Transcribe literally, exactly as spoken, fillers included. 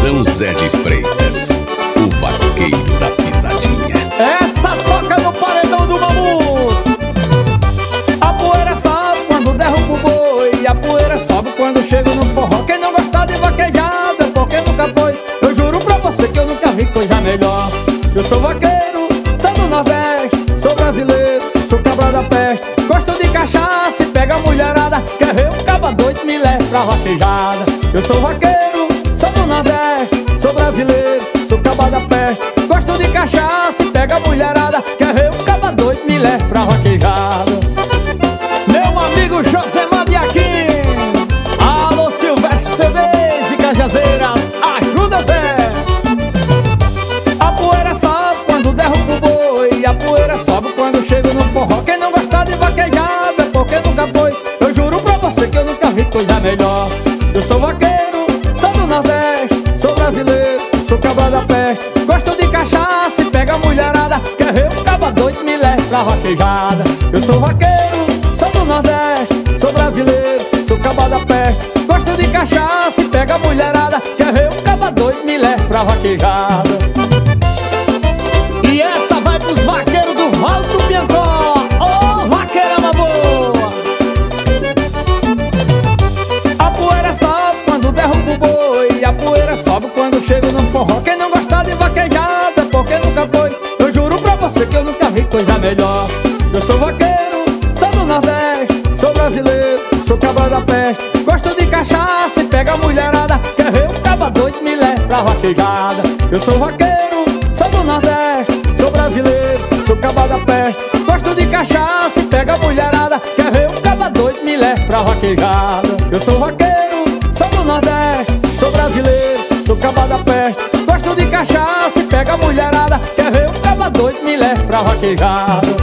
São Zé de Freitas, o vaqueiro da pisadinha. Essa toca no paredão do Mamuto. A poeira sobe quando derruba o boi, a poeira sobe quando chego no forró. Quem não gosta de vaquejada é porque nunca foi. Eu juro pra você que eu nunca vi coisa melhor. Eu sou vaqueiro, sou do Nordeste, sou brasileiro, sou cabra da peste. Gosto de cachaça e pega a mulherada. Quer ver um caba doido, me leva pra vaquejada. Eu sou vaqueiro, sou do Nordeste, sou brasileiro, sou cabra da peste. Gosto de cachaça e pega a mulherada. Quer ver um caba doido, me leva pra vaquejada. Meu amigo José Madiaquim, alô Silvestre C Ds e Cajazeiras, ajuda Zé. A poeira sobe quando derruba o boi, a poeira sobe quando chego no forró. Quem não gosta de vaquejada é porque nunca foi. Eu juro pra você que eu nunca vi coisa melhor. Eu sou vaqueiro, sou do Nordeste, sou brasileiro, sou cabra da peste. Gosto de cachaça e pega a mulherada. Quer ver um caba doido, me leva pra vaquejada. Eu sou vaqueiro, sou do Nordeste, sou brasileiro, sou cabra da peste. Gosto de cachaça e pega a mulherada. Quer ver um caba doido, me leva pra vaquejada. E essa vai pros vaqueiros do Vale do Piancó. Ô, oh, vaqueirama boa! A poeira sobe quando derruba o boi, a poeira sobe quando chego no forró. Quem não gosta de vaquejada é porque nunca foi. Eu juro pra você que eu nunca vi coisa melhor. Eu sou vaqueiro, sou do Nordeste, sou brasileiro, sou cabra da peste. Gosto de cachaça e pega a mulherada. Quer ver um caba doido, me leva pra vaquejada. Eu sou vaqueiro, sou do Nordeste, sou brasileiro, sou cabra da peste. Gosto de cachaça e pega a mulherada. Quer ver um caba doido, me leva pra vaquejada. Eu sou vaqueiro, sou do Nordeste, sou brasileiro, sou cabra da peste. Gosto de cachaça e pega a mulherada. Quer ver um caba doido, me leva pra vaquejada.